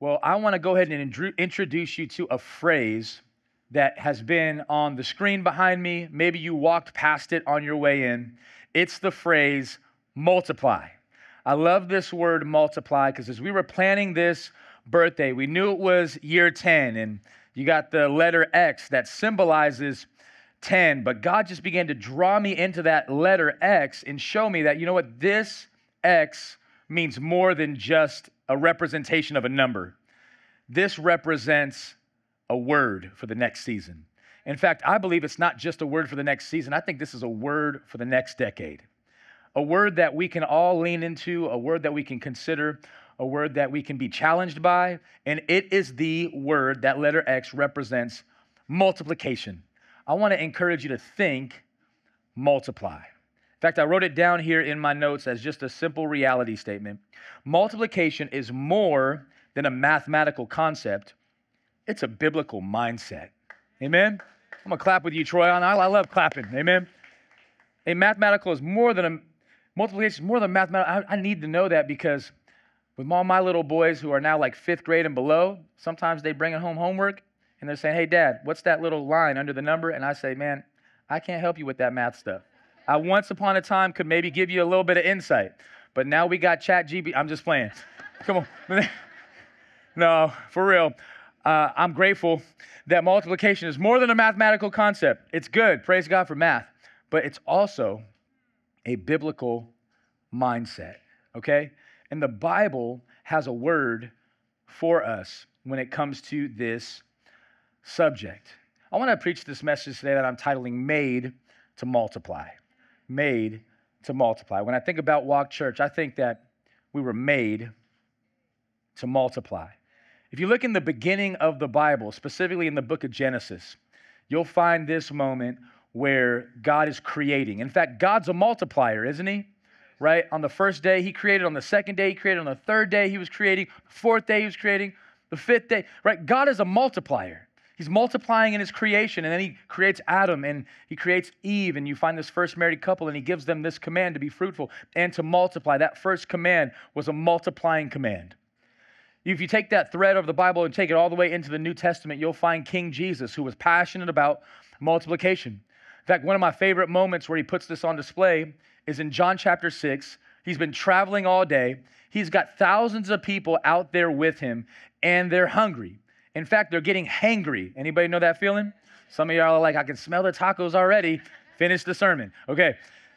Well, I want to go ahead and introduce you to a phrase that has been on the screen behind me. Maybe you walked past it on your way in. It's the phrase multiply. I love this word multiply because as we were planning this birthday, we knew it was year 10, and you got the letter X that symbolizes 10, but God just began to draw me into that letter X and show me that, you know what, this X means more than just a representation of a number. This represents a word for the next season. In fact, I believe it's not just a word for the next season. I think this is a word for the next decade. A word that we can all lean into, a word that we can consider, a word that we can be challenged by, and it is the word, that letter X represents multiplication. I want to encourage you to think multiply. In fact, I wrote it down here in my notes as just a simple reality statement. Multiplication is more than a mathematical concept. It's a biblical mindset. Amen? I'm going to clap with you, Troy. I love clapping. Amen? A mathematical is more than a multiplication, is more than mathematical. I need to know that because with all my little boys who are now like 5th grade and below, sometimes they bring home homework and they're saying, hey, Dad, what's that little line under the number? And I say, man, I can't help you with that math stuff. I once upon a time could maybe give you a little bit of insight, but now we got ChatGPT. I'm just playing. Come on. No, for real. I'm grateful that multiplication is more than a mathematical concept. It's good. Praise God for math. But it's also a biblical mindset, okay? And the Bible has a word for us when it comes to this subject. I want to preach this message today that I'm titling Made to Multiply. Made to Multiply. When I think about Walk Church, I think that we were made to multiply. If you look in the beginning of the Bible, specifically in the book of Genesis, you'll find this moment where God is creating. In fact, God's a multiplier, isn't he? Right? On the first day, he created. On the second day, he created. On the third day, he was creating. The fourth day, he was creating. The fifth day, right? God is a multiplier. He's multiplying in his creation, and then he creates Adam, and he creates Eve, and you find this first married couple, and he gives them this command to be fruitful and to multiply. That first command was a multiplying command. If you take that thread of the Bible and take it all the way into the New Testament, you'll find King Jesus, who was passionate about multiplication. In fact, one of my favorite moments where he puts this on display is in John chapter 6. He's been traveling all day. He's got thousands of people out there with him, and they're hungry. In fact, they're getting hangry. Anybody know that feeling? Some of y'all are like, I can smell the tacos already. Finish the sermon. Okay.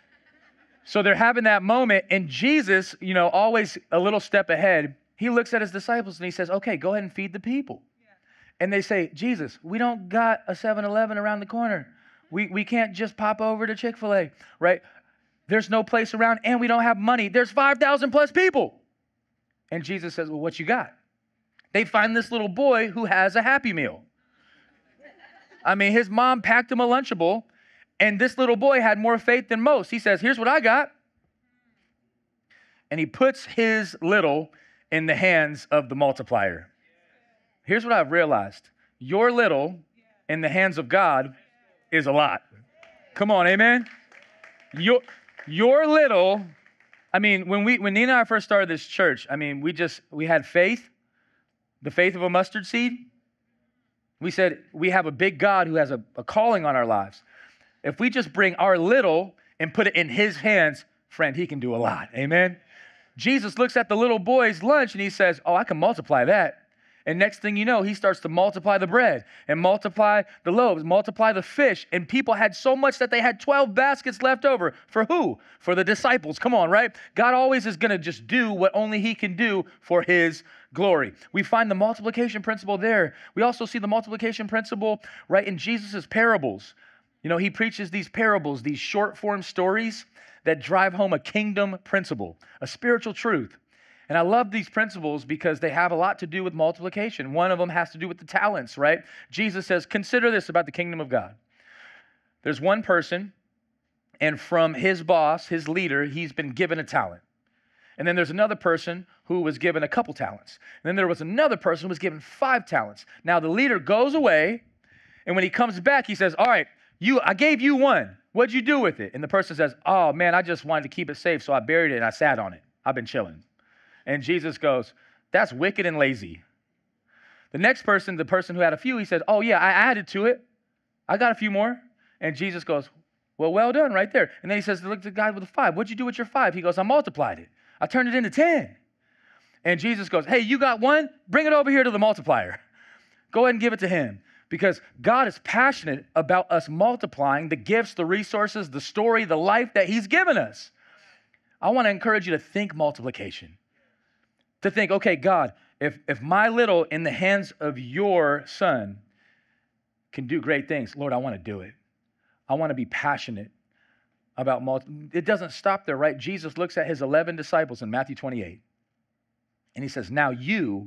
So they're having that moment, and Jesus, always a little step ahead, he looks at his disciples and he says, okay, go ahead and feed the people. Yeah. And they say, Jesus, we don't got a 7-Eleven around the corner. We can't just pop over to Chick-fil-A, right? There's no place around, and we don't have money. There's 5,000 plus people. And Jesus says, well, what you got? They find this little boy who has a Happy Meal. I mean, his mom packed him a Lunchable, and this little boy had more faith than most. He says, here's what I got. And he puts his little in the hands of the multiplier. Here's what I've realized. Your little in the hands of God is a lot. Come on, amen? Your little, I mean, when Nina and I first started this church, I mean, we had faith, the faith of a mustard seed. We said, we have a big God who has a calling on our lives. If we just bring our little and put it in his hands, friend, he can do a lot. Amen? Jesus looks at the little boy's lunch and he says, oh, I can multiply that. And next thing you know, he starts to multiply the bread and multiply the loaves, multiply the fish. And people had so much that they had 12 baskets left over. For who? For the disciples. Come on, right? God always is going to just do what only he can do for his glory. We find the multiplication principle there. We also see the multiplication principle right in Jesus' parables. He preaches these parables, these short form stories that drive home a kingdom principle, a spiritual truth. And I love these principles because they have a lot to do with multiplication. One of them has to do with the talents, right? Jesus says, consider this about the kingdom of God. There's one person, and from his boss, his leader, he's been given a talent. And then there's another person who was given a couple talents. And then there was another person who was given 5 talents. Now the leader goes away, and when he comes back, he says, all right, I gave you 1. What'd you do with it? And the person says, oh man, I just wanted to keep it safe, so I buried it and I sat on it. I've been chilling. And Jesus goes, that's wicked and lazy. The next person, the person who had a few, he says, oh yeah, I added to it. I got a few more. And Jesus goes, well done right there. And then he says, look at the guy with the 5. What'd you do with your 5? He goes, I multiplied it. I turned it into 10. And Jesus goes, hey, you got 1? Bring it over here to the multiplier. Go ahead and give it to him. Because God is passionate about us multiplying the gifts, the resources, the story, the life that he's given us. I want to encourage you to think multiplication. To think, okay, God, if my little in the hands of your son can do great things, Lord, I want to do it. I want to be passionate about it doesn't stop there, right? Jesus looks at his 11 disciples in Matthew 28. And he says, now you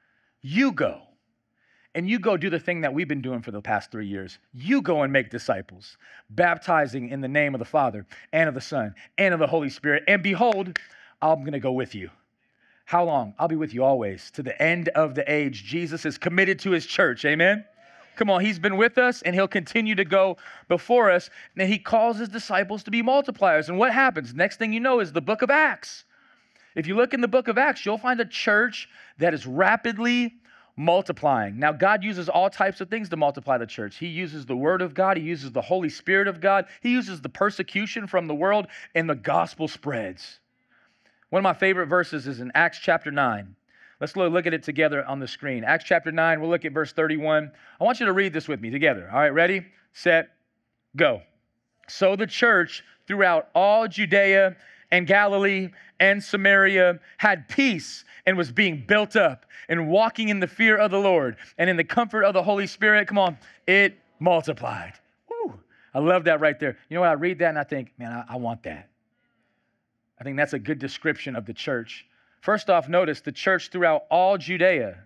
go. And you go do the thing that we've been doing for the past 3 years. You go and make disciples, baptizing in the name of the Father and of the Son and of the Holy Spirit. And behold, I'm going to go with you. How long? I'll be with you always to the end of the age. Jesus is committed to his church. Amen. Come on, he's been with us and he'll continue to go before us. And he calls his disciples to be multipliers. And what happens? Next thing you know is the book of Acts. If you look in the book of Acts, you'll find a church that is rapidly multiplying. Now, God uses all types of things to multiply the church. He uses the word of God. He uses the Holy Spirit of God. He uses the persecution from the world, and the gospel spreads. One of my favorite verses is in Acts chapter 9. Let's look at it together on the screen. Acts chapter 9, we'll look at verse 31. I want you to read this with me together. All right, ready, set, go. So the church throughout all Judea and Galilee and Samaria had peace and was being built up and walking in the fear of the Lord and in the comfort of the Holy Spirit. Come on, it multiplied. Woo. I love that right there. You know what? I read that and I think, man, I want that. I think that's a good description of the church. First off, notice the church throughout all Judea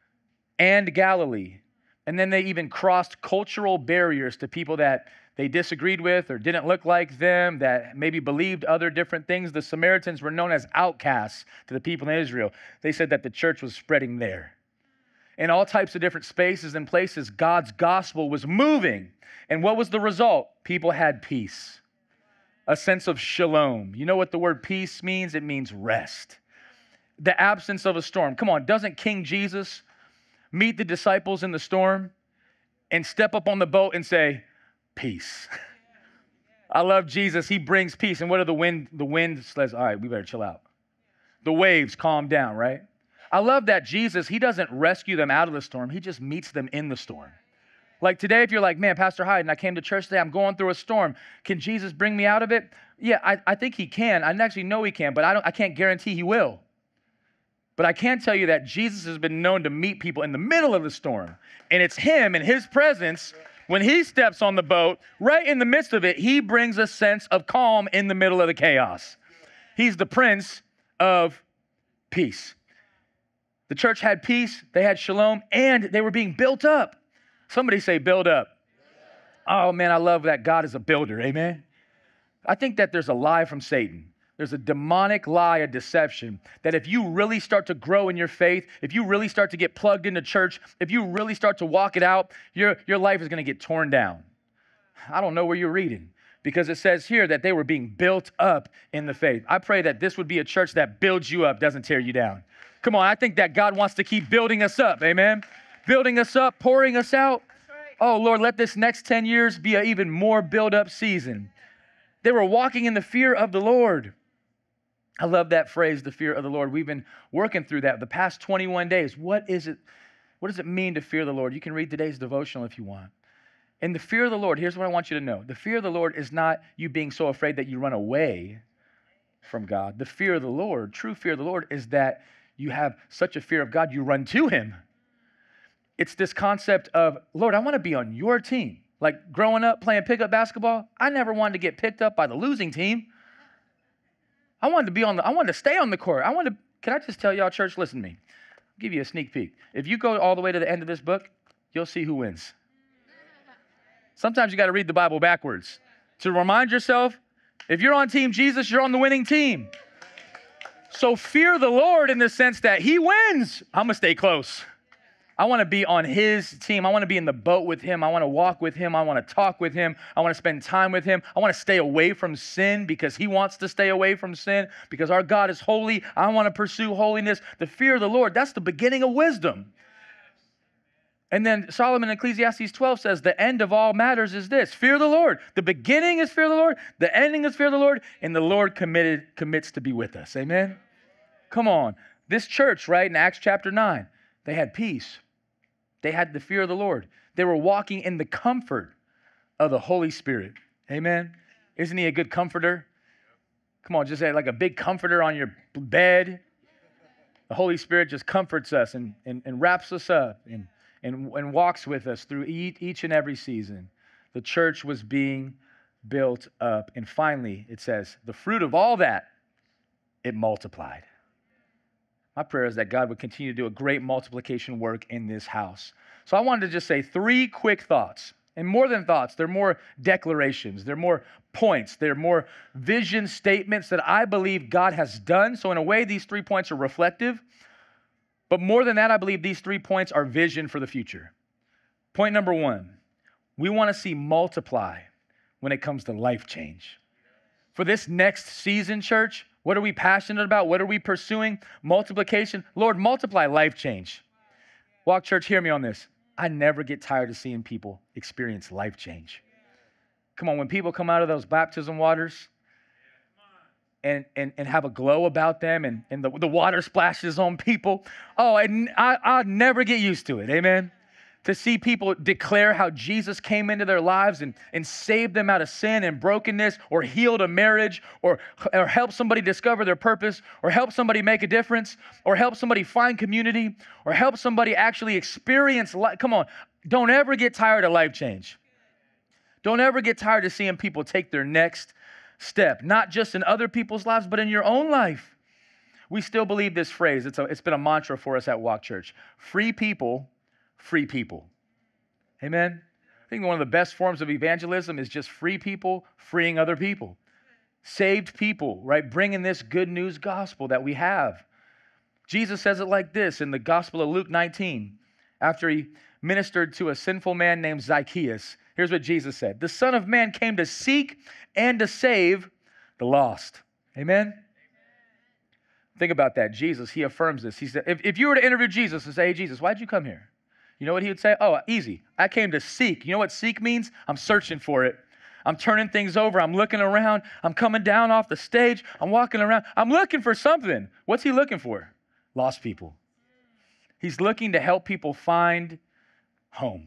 and Galilee. And then they even crossed cultural barriers to people that they disagreed with or didn't look like them, that maybe believed other different things. The Samaritans were known as outcasts to the people in Israel. They said that the church was spreading there. In all types of different spaces and places, God's gospel was moving. And what was the result? People had peace, a sense of shalom. You know what the word peace means? It means rest. The absence of a storm. Come on, doesn't King Jesus meet the disciples in the storm and step up on the boat and say, peace? I love Jesus. He brings peace. And what are the wind? The wind says, all right, we better chill out. The waves calm down, right? I love that Jesus, he doesn't rescue them out of the storm. He just meets them in the storm. Like today, if you're like, man, Pastor Hyden, I came to church today. I'm going through a storm. Can Jesus bring me out of it? Yeah, I think he can. I actually know he can, but I can't guarantee he will. But I can tell you that Jesus has been known to meet people in the middle of the storm. And it's him and his presence, when he steps on the boat, right in the midst of it, he brings a sense of calm in the middle of the chaos. He's the Prince of Peace. The church had peace, they had shalom, and they were being built up. Somebody say build up. Oh man, I love that God is a builder, amen? I think that there's a lie from Satan. There's a demonic lie, a deception, that if you really start to grow in your faith, if you really start to get plugged into church, if you really start to walk it out, your life is going to get torn down. I don't know where you're reading, because it says here that they were being built up in the faith. I pray that this would be a church that builds you up, doesn't tear you down. Come on, I think that God wants to keep building us up, amen? Building us up, pouring us out. Oh, Lord, let this next 10 years be an even more build-up season. They were walking in the fear of the Lord. I love that phrase, the fear of the Lord. We've been working through that the past 21 days. What is it? What does it mean to fear the Lord? You can read today's devotional if you want. In the fear of the Lord, here's what I want you to know. The fear of the Lord is not you being so afraid that you run away from God. The fear of the Lord, true fear of the Lord, is that you have such a fear of God, you run to him. It's this concept of, Lord, I want to be on your team. Like growing up playing pickup basketball, I never wanted to get picked up by the losing team. I wanted to stay on the court. Can I just tell y'all, church, listen to me. I'll give you a sneak peek. If you go all the way to the end of this book, you'll see who wins. Sometimes you got to read the Bible backwards to remind yourself, if you're on Team Jesus, you're on the winning team. So fear the Lord in the sense that he wins. I'm going to stay close. I want to be on his team. I want to be in the boat with him. I want to walk with him. I want to talk with him. I want to spend time with him. I want to stay away from sin because he wants to stay away from sin because our God is holy. I want to pursue holiness. The fear of the Lord, that's the beginning of wisdom. And then Solomon in Ecclesiastes 12 says, the end of all matters is this: fear the Lord. The beginning is fear the Lord. The ending is fear the Lord. And the Lord commits to be with us. Amen? Come on. This church, right, in Acts chapter 9, they had peace. They had the fear of the Lord. They were walking in the comfort of the Holy Spirit. Amen? Isn't he a good comforter? Come on, just say like a big comforter on your bed. The Holy Spirit just comforts us and wraps us up and walks with us through each and every season. The church was being built up. And finally, it says, the fruit of all that, it multiplied. My prayer is that God would continue to do a great multiplication work in this house. So I wanted to just say 3 quick thoughts. And more than thoughts, they're more declarations. They're more points. They're more vision statements that I believe God has done. So in a way, these 3 points are reflective. But more than that, I believe these 3 points are vision for the future. Point number 1, we want to see multiply when it comes to life change. For this next season, church, what are we passionate about? What are we pursuing? Multiplication. Lord, multiply life change. Walk Church, hear me on this. I never get tired of seeing people experience life change. Come on, when people come out of those baptism waters and have a glow about them and the water splashes on people, I never get used to it, amen? To see people declare how Jesus came into their lives and saved them out of sin and brokenness, or healed a marriage, or help somebody discover their purpose, or help somebody make a difference, or help somebody find community, or help somebody actually experience life. Come on, don't ever get tired of life change. Don't ever get tired of seeing people take their next step, not just in other people's lives, but in your own life. We still believe this phrase. It's been a mantra for us at Walk Church. Free people. Amen? I think one of the best forms of evangelism is just free people freeing other people. Saved people, right? Bringing this good news gospel that we have. Jesus says it like this in the Gospel of Luke 19. After he ministered to a sinful man named Zacchaeus, here's what Jesus said. The Son of Man came to seek and to save the lost. Amen? Think about that. Jesus, he affirms this. He said, if you were to interview Jesus and say, hey, Jesus, why'd you come here? You know what he would say? Oh, easy. I came to seek. You know what seek means? I'm searching for it. I'm turning things over. I'm looking around. I'm coming down off the stage. I'm walking around. I'm looking for something. What's he looking for? Lost people. He's looking to help people find home.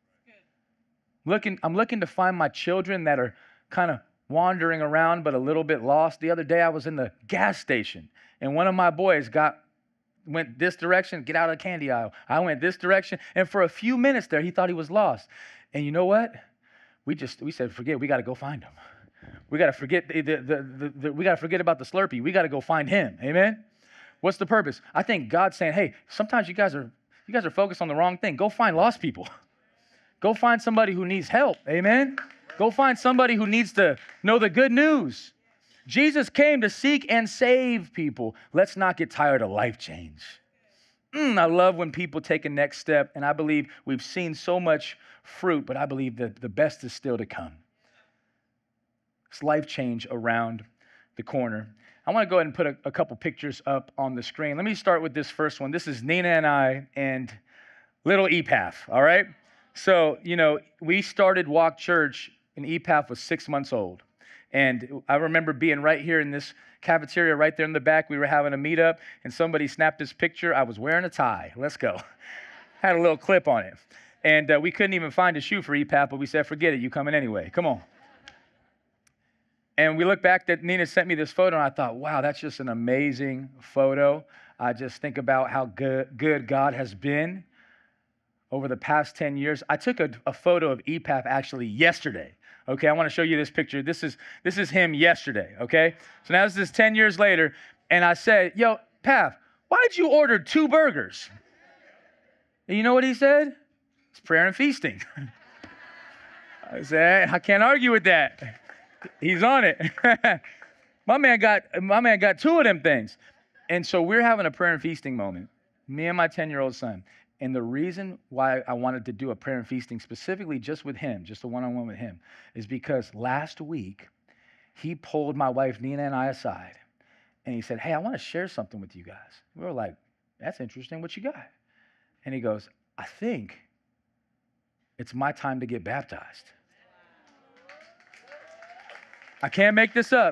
I'm looking to find my children that are kind of wandering around but a little bit lost. The other day I was in the gas station and one of my boys went this direction, get out of the candy aisle. I went this direction. And for a few minutes there, he thought he was lost. And you know what? We said, forget it. We got to go find him. We got to forget we got to forget about the Slurpee. We got to go find him. Amen? What's the purpose? I think God's saying, hey, sometimes you guys are focused on the wrong thing. Go find lost people. Go find somebody who needs help. Amen? Go find somebody who needs to know the good news. Jesus came to seek and save people. Let's not get tired of life change. I love when people take a next step, and I believe we've seen so much fruit, but I believe that the best is still to come. It's life change around the corner. I want to go ahead and put a couple pictures up on the screen. Let me start with this first one. This is Nina and I and little Epaph, all right? So, we started Walk Church, and Epaph was 6 months old. And I remember being right here in this cafeteria right there in the back. We were having a meetup, and somebody snapped this picture. I was wearing a tie. Let's go. Had a little clip on it. And we couldn't even find a shoe for Epaph, but we said, forget it. You coming anyway. Come on. And we look back that Nina sent me this photo, and I thought, wow, that's just an amazing photo. I just think about how good God has been over the past 10 years. I took a photo of Epaph actually yesterday. Okay, I want to show you this picture. This is him yesterday, okay? So now this is 10 years later, and I said, yo, Pav, why did you order 2 burgers? And you know what he said? It's prayer and feasting. I said, I can't argue with that. He's on it. My man got 2 of them things. And so we're having a prayer and feasting moment, me and my 10-year-old son. And the reason why I wanted to do a prayer and feasting specifically just with him, just a one-on-one with him, is because last week he pulled my wife Nina and I aside and he said, hey, I want to share something with you guys. We were like, that's interesting. What you got? And he goes, I think it's my time to get baptized. I can't make this up.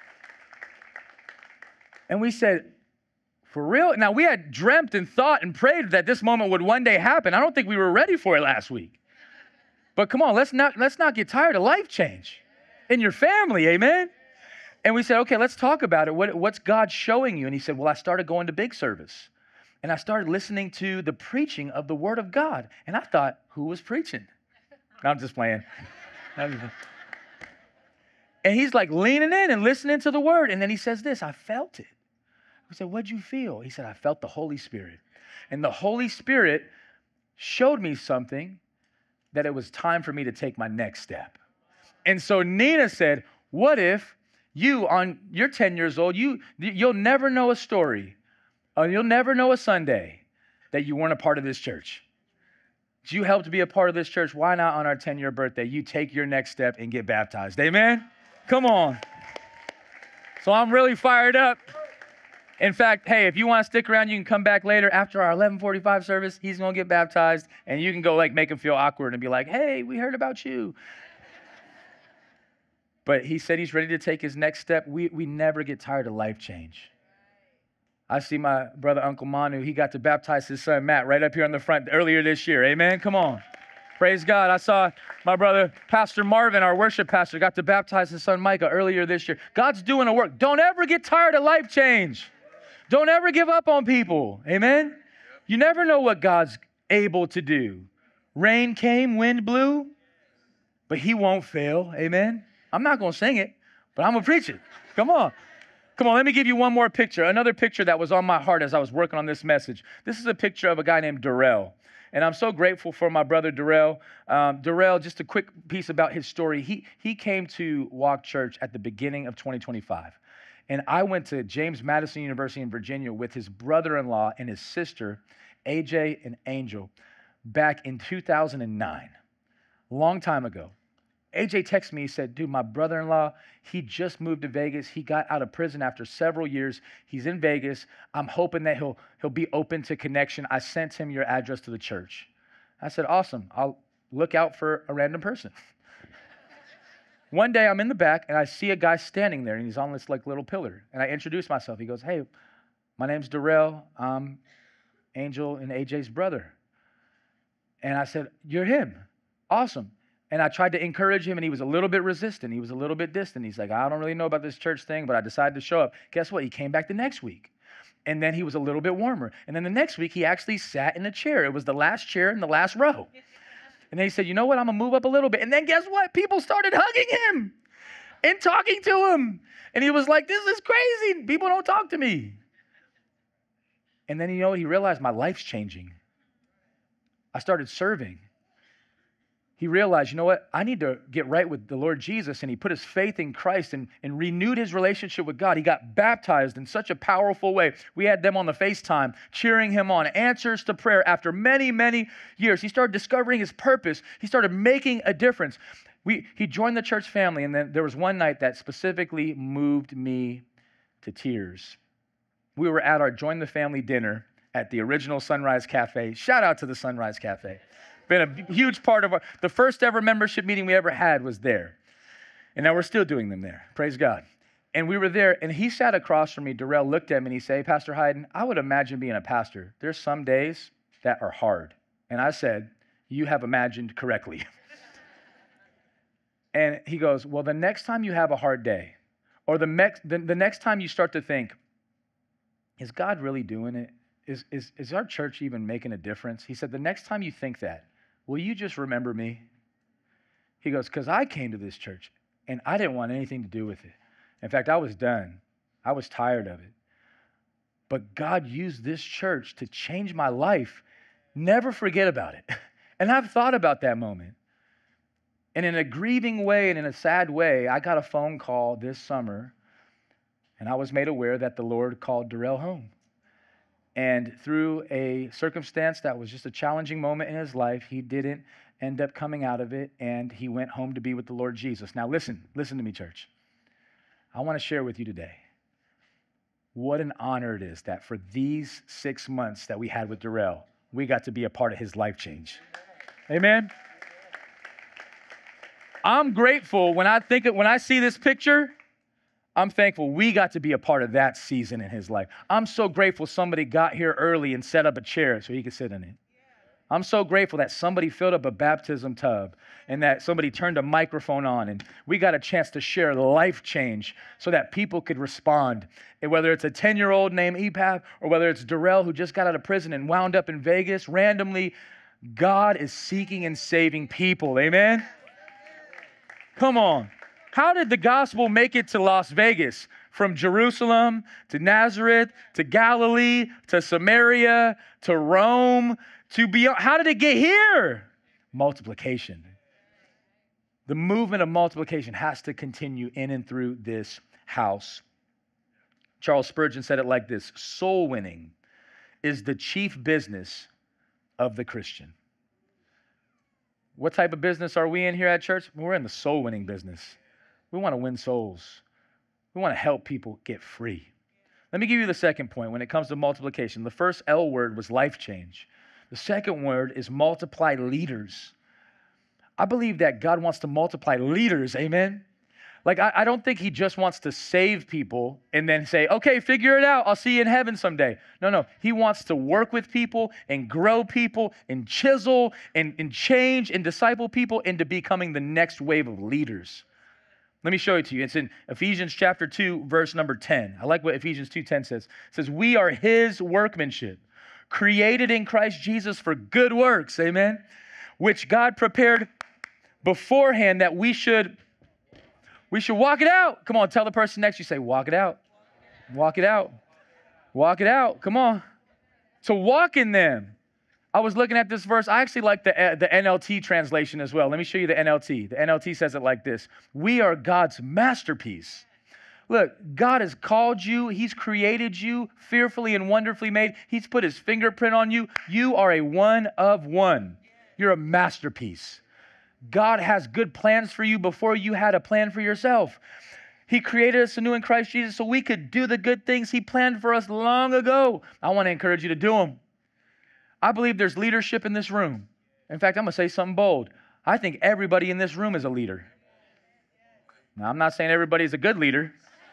And we said, for real? Now, we had dreamt and thought and prayed that this moment would one day happen. I don't think we were ready for it last week. But come on, let's not get tired of life change in your family, amen? And we said, okay, let's talk about it. What's God showing you? And he said, well, I started going to big service. And I started listening to the preaching of the word of God. And I thought, who was preaching? No, I'm just playing. And he's like leaning in and listening to the word. And then he says this, I felt it. We said, what'd you feel? He said, I felt the Holy Spirit. And the Holy Spirit showed me something that it was time for me to take my next step. And so Nina said, what if you're 10 years old, you'll never know a story, you'll never know a Sunday that you weren't a part of this church. You helped be a part of this church. Why not on our 10-year birthday, you take your next step and get baptized? Amen? Come on. So I'm really fired up. In fact, hey, if you want to stick around, you can come back later after our 11:45 service. He's going to get baptized, and you can go make him feel awkward and be like, hey, we heard about you. But he said he's ready to take his next step. We never get tired of life change. I see my brother, Uncle Manu. He got to baptize his son, Matt, right up here on the front earlier this year. Amen? Come on. Praise God. I saw my brother, Pastor Marvin, our worship pastor, got to baptize his son, Micah, earlier this year. God's doing a work. Don't ever get tired of life change. Don't ever give up on people. Amen? You never know what God's able to do. Rain came, wind blew, but he won't fail. Amen? I'm not going to sing it, but I'm going to preach it. Come on. Come on, let me give you one more picture. Another picture that was on my heart as I was working on this message. This is a picture of a guy named Darrell. And I'm so grateful for my brother Darrell. Darrell, just a quick piece about his story. He came to Walk Church at the beginning of 2025. And I went to James Madison University in Virginia with his brother-in-law and his sister, AJ and Angel, back in 2009, a long time ago. AJ texted me, he said, dude, my brother-in-law, he just moved to Vegas. He got out of prison after several years. He's in Vegas. I'm hoping that he'll be open to connection. I sent him your address to the church. I said, awesome. I'll look out for a random person. One day I'm in the back and I see a guy standing there and he's on this little pillar. And I introduce myself. He goes, hey, my name's Darrell. I'm Angel and AJ's brother. And I said, you're him. Awesome. And I tried to encourage him and he was a little bit resistant. He was a little bit distant. He's like, I don't really know about this church thing, but I decided to show up. Guess what? He came back the next week. And then he was a little bit warmer. And then the next week he actually sat in a chair. It was the last chair in the last row. And then he said, you know what? I'm going to move up a little bit. And then guess what? People started hugging him and talking to him. And he was like, this is crazy. People don't talk to me. And then, he realized my life's changing. I started serving. He realized, you know what? I need to get right with the Lord Jesus. And he put his faith in Christ and renewed his relationship with God. He got baptized in such a powerful way. We had them on the FaceTime cheering him on, answers to prayer after many, many years. He started discovering his purpose. He started making a difference. He joined the church family. And then there was one night that specifically moved me to tears. We were at our Join the Family dinner at the original Sunrise Cafe. Shout out to the Sunrise Cafe. Been a huge part of the first ever membership meeting we ever had was there. And now we're still doing them there. Praise God. And we were there, and he sat across from me. Darrell looked at me, and he said, hey, Pastor Hayden, I would imagine being a pastor. There's some days that are hard. And I said, you have imagined correctly. And he goes, well, the next time you have a hard day, or the next time you start to think, is God really doing it? Is our church even making a difference? He said, the next time you think that, will you just remember me? He goes, because I came to this church and I didn't want anything to do with it. In fact, I was done. I was tired of it. But God used this church to change my life. Never forget about it. And I've thought about that moment. And in a grieving way and in a sad way, I got a phone call this summer and I was made aware that the Lord called Darrell home. And through a circumstance that was just a challenging moment in his life, he didn't end up coming out of it, and he went home to be with the Lord Jesus. Now listen to me, church. I want to share with you today what an honor it is that for these 6 months that we had with Darrell, we got to be a part of his life change. Amen? I'm grateful when I see this picture. I'm thankful we got to be a part of that season in his life. I'm so grateful somebody got here early and set up a chair so he could sit in it. I'm so grateful that somebody filled up a baptism tub and that somebody turned a microphone on and we got a chance to share life change so that people could respond. And whether it's a 10-year-old named Epap or whether it's Darrell who just got out of prison and wound up in Vegas randomly, God is seeking and saving people. Amen? Come on. How did the gospel make it to Las Vegas? From Jerusalem to Nazareth to Galilee to Samaria to Rome to beyond. How did it get here? Multiplication. The movement of multiplication has to continue in and through this house. Charles Spurgeon said it like this: soul winning is the chief business of the Christian. What type of business are we in here at church? We're in the soul winning business. We want to win souls. We want to help people get free. Let me give you the second point when it comes to multiplication. The first L word was life change. The second word is multiply leaders. I believe that God wants to multiply leaders, amen? Like, I don't think he just wants to save people and then say, okay, figure it out. I'll see you in heaven someday. No. He wants to work with people and grow people and chisel and change and disciple people into becoming the next wave of leaders. Let me show it to you. It's in Ephesians chapter 2, verse number 10. I like what Ephesians 2:10 says. It says, we are his workmanship, created in Christ Jesus for good works, amen, which God prepared beforehand that we should walk it out. Come on, tell the person next to you, say, walk it out. Walk it out. Walk it out. Come on. So walk in them. I was looking at this verse. I actually like the NLT translation as well. Let me show you the NLT. The NLT says it like this: we are God's masterpiece. Look, God has called you. He's created you, fearfully and wonderfully made. He's put his fingerprint on you. You are a one of one. You're a masterpiece. God has good plans for you before you had a plan for yourself. He created us anew in Christ Jesus so we could do the good things he planned for us long ago. I want to encourage you to do them. I believe there's leadership in this room. In fact, I'm going to say something bold. I think everybody in this room is a leader. Now, I'm not saying everybody's a good leader,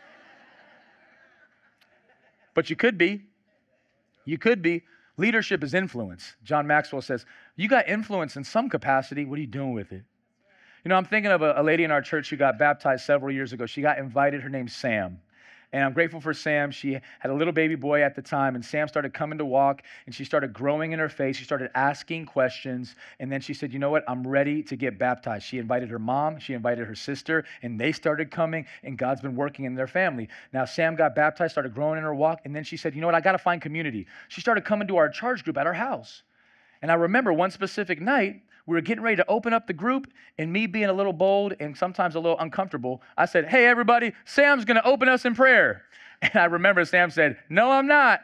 but you could be. You could be. Leadership is influence. John Maxwell says, you got influence in some capacity. What are you doing with it? You know, I'm thinking of a lady in our church who got baptized several years ago. She got invited. Her name's Sam. And I'm grateful for Sam. She had a little baby boy at the time, and Sam started coming to walk, and she started growing in her faith. She started asking questions, and then she said, you know what? I'm ready to get baptized. She invited her mom. She invited her sister, and they started coming, and God's been working in their family. Now, Sam got baptized, started growing in her walk, and then she said, you know what? I got to find community. She started coming to our charge group at our house. And I remember one specific night, we were getting ready to open up the group, and me being a little bold and sometimes a little uncomfortable, I said, hey, everybody, Sam's going to open us in prayer. And I remember Sam said, no, I'm not.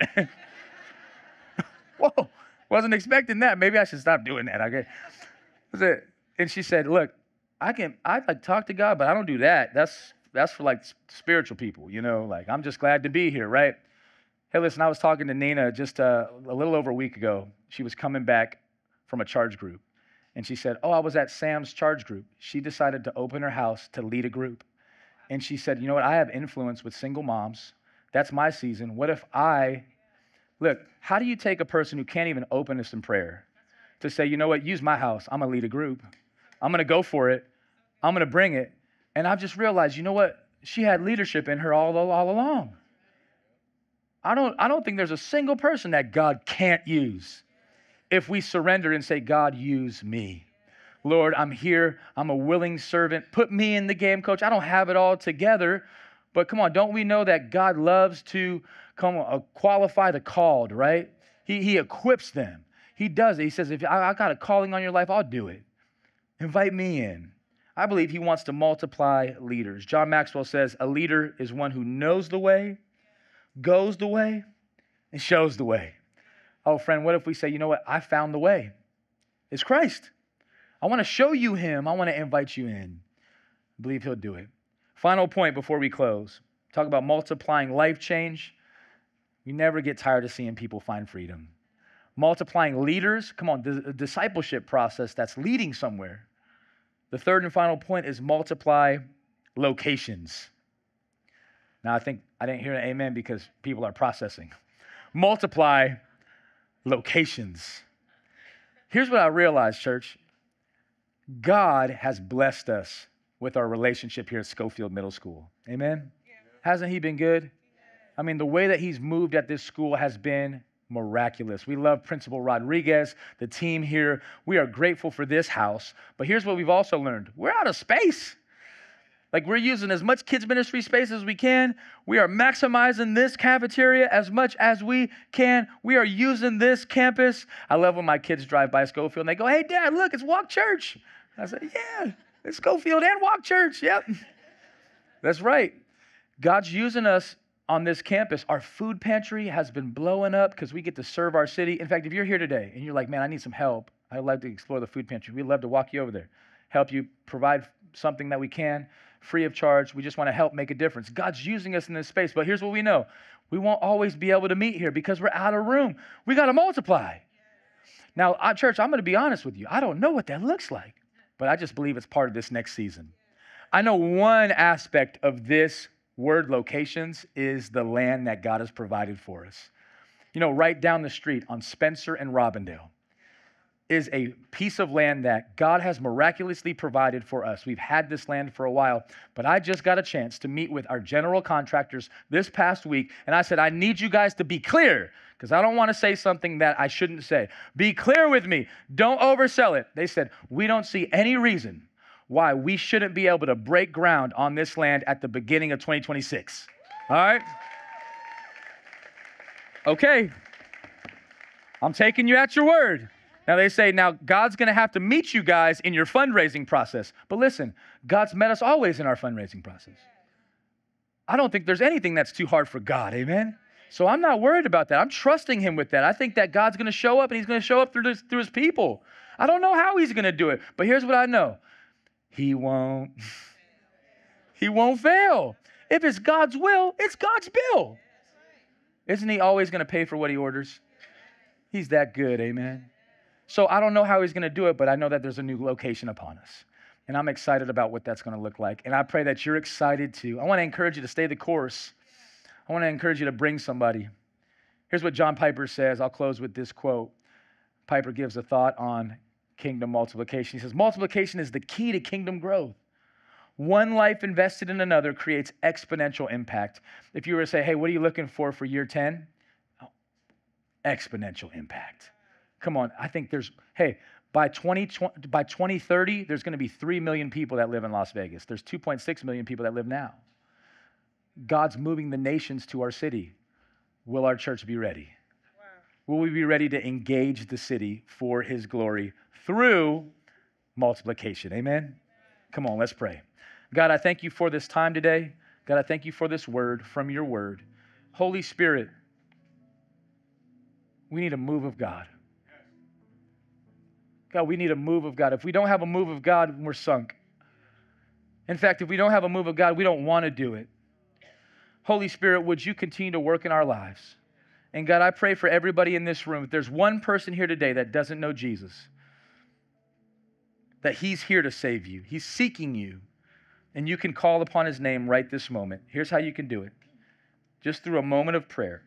Whoa, wasn't expecting that. Maybe I should stop doing that. Okay. And she said, look, I like talk to God, but I don't do that. That's for like spiritual people, you know, like I'm just glad to be here, right? Hey, listen, I was talking to Nina just a little over a week ago. She was coming back from a charge group. And she said, I was at Sam's charge group. She decided to open her house to lead a group. And she said, you know what? I have influence with single moms. That's my season. What if look, how do you take a person who can't even open us in prayer to say, you know what? Use my house. I'm going to lead a group. I'm going to go for it. I'm going to bring it. And I've just realized, you know what? She had leadership in her all along. I don't think there's a single person that God can't use if we surrender and say, God, use me. Lord, I'm here. I'm a willing servant. Put me in the game, coach. I don't have it all together, but come on, don't we know that God loves to qualify the called, right? He equips them. He does it. He says, if I got a calling on your life, I'll do it. Invite me in. I believe he wants to multiply leaders. John Maxwell says, a leader is one who knows the way, goes the way, and shows the way. Oh, friend, what if we say, you know what? I found the way. It's Christ. I want to show you him. I want to invite you in. I believe he'll do it. Final point before we close. Talk about multiplying life change. You never get tired of seeing people find freedom. Multiplying leaders. Come on, the discipleship process that's leading somewhere. The third and final point is multiply locations. Now, I think I didn't hear an amen because people are processing. Multiply locations. Here's what I realized, church. God has blessed us with our relationship here at Schofield Middle School. Amen? Yeah. Hasn't he been good? I mean, the way that he's moved at this school has been miraculous. We love Principal Rodriguez, the team here. We are grateful for this house. But here's what we've also learned. We're out of space. Like, we're using as much kids ministry space as we can. We are maximizing this cafeteria as much as we can. We are using this campus. I love when my kids drive by Schofield and they go, "Hey, Dad, look, it's Walk Church." I said, "Yeah, it's Schofield and Walk Church." Yep. That's right. God's using us on this campus. Our food pantry has been blowing up because we get to serve our city. In fact, if you're here today and you're like, "Man, I need some help. I'd like to explore the food pantry," we'd love to walk you over there, help you provide something that we can, free of charge. We just want to help make a difference. God's using us in this space, but here's what we know. We won't always be able to meet here because we're out of room. We got to multiply. Now, church, I'm going to be honest with you. I don't know what that looks like, but I just believe it's part of this next season. I know one aspect of this word locations is the land that God has provided for us. You know, right down the street on Spencer and Robindale is a piece of land that God has miraculously provided for us. We've had this land for a while, but I just got a chance to meet with our general contractors this past week, and I said, I need you guys to be clear, because I don't want to say something that I shouldn't say. Be clear with me. Don't oversell it. They said, we don't see any reason why we shouldn't be able to break ground on this land at the beginning of 2026. All right? Okay. I'm taking you at your word. Now they say, now God's going to have to meet you guys in your fundraising process. But listen, God's met us always in our fundraising process. I don't think there's anything that's too hard for God, amen? So I'm not worried about that. I'm trusting him with that. I think that God's going to show up, and he's going to show up through his people. I don't know how he's going to do it, but here's what I know. He won't fail. If it's God's will, it's God's bill. Isn't he always going to pay for what he orders? He's that good, amen? So I don't know how he's going to do it, but I know that there's a new location upon us. And I'm excited about what that's going to look like. And I pray that you're excited too. I want to encourage you to stay the course. I want to encourage you to bring somebody. Here's what John Piper says. I'll close with this quote. Piper gives a thought on kingdom multiplication. He says, multiplication is the key to kingdom growth. One life invested in another creates exponential impact. If you were to say, hey, what are you looking for year 10? Oh, exponential impact. Come on, I think by 2030, there's going to be 3 million people that live in Las Vegas. There's 2.6 million people that live now. God's moving the nations to our city. Will our church be ready? Wow. Will we be ready to engage the city for his glory through multiplication? Amen? Come on, let's pray. God, I thank you for this time today. God, I thank you for this word from your word. Holy Spirit, we need a move of God. God, we need a move of God. If we don't have a move of God, we're sunk. In fact, if we don't have a move of God, we don't want to do it. Holy Spirit, would you continue to work in our lives? And God, I pray for everybody in this room. If there's one person here today that doesn't know Jesus, that he's here to save you. He's seeking you. And you can call upon his name right this moment. Here's how you can do it. Just through a moment of prayer.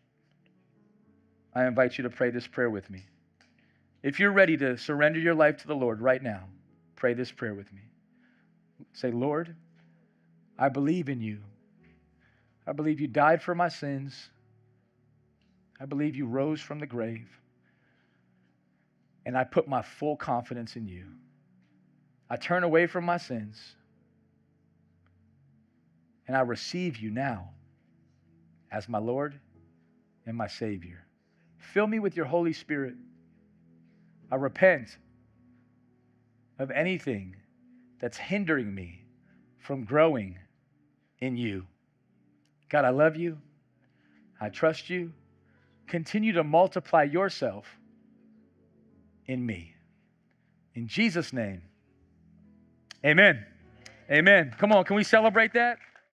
I invite you to pray this prayer with me. If you're ready to surrender your life to the Lord right now, pray this prayer with me. Say, Lord, I believe in you. I believe you died for my sins. I believe you rose from the grave. And I put my full confidence in you. I turn away from my sins. And I receive you now as my Lord and my Savior. Fill me with your Holy Spirit. I repent of anything that's hindering me from growing in you. God, I love you. I trust you. Continue to multiply yourself in me. In Jesus' name, amen. Amen. Come on, can we celebrate that?